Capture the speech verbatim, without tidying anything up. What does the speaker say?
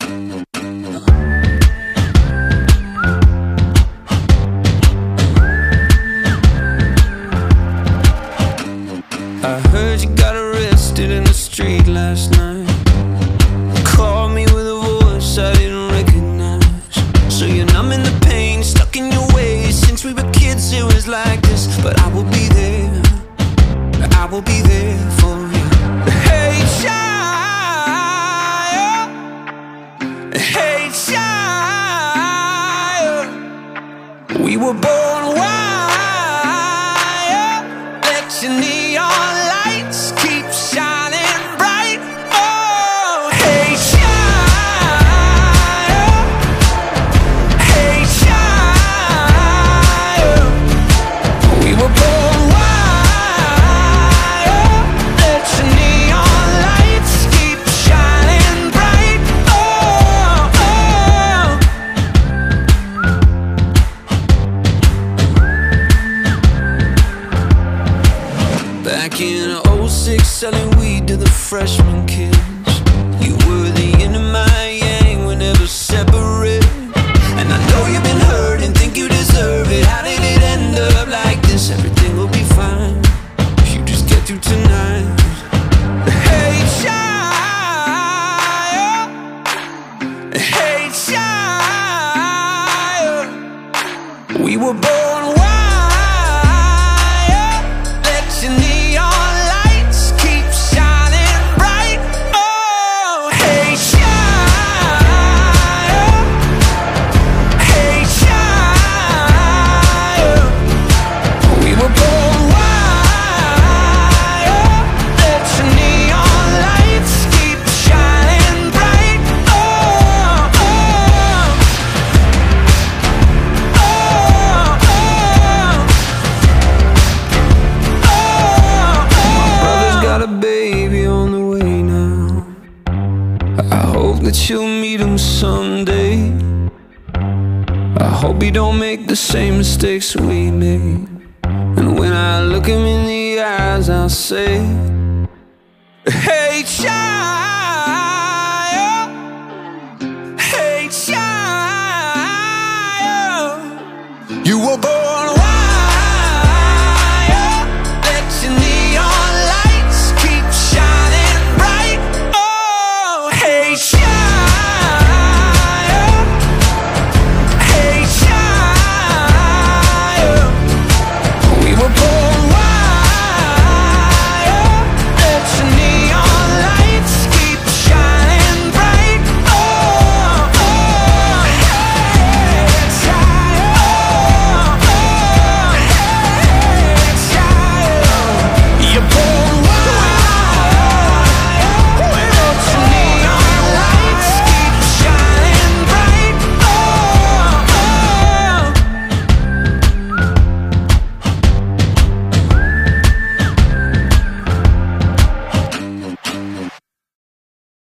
I heard you got arrested in the street last night. Called me with a voice I didn't recognize. So you're numbing the pain, stuck in your ways. Since we were kids it was like this. But I will be there, I will be there for you. Hey child, hey child, we were born wild. Let your neon lights keep shining bright. Oh, hey child, hey child, we were born wild. Let your neon lights keep shining bright. Oh, oh. Back in oh six, selling weed to the freshman kids. You were the yin and my yang, we're never separate. And I know you've been hurt and think you deserve it. How did it end up like this? Everything will be fine if you just get through tonight. Hey child, hey child, we were born wild. Let your neon lights keep shining bright. Oh, hey child, hey child, we were born wild. Let your neon lights keep shining bright. Oh, oh, oh, oh. My brother's got a baby on the way now. I hope that you'll meet him someday. I hope you don't make the same mistakes we made. And when I look him in the eyes, I'll say, hey child.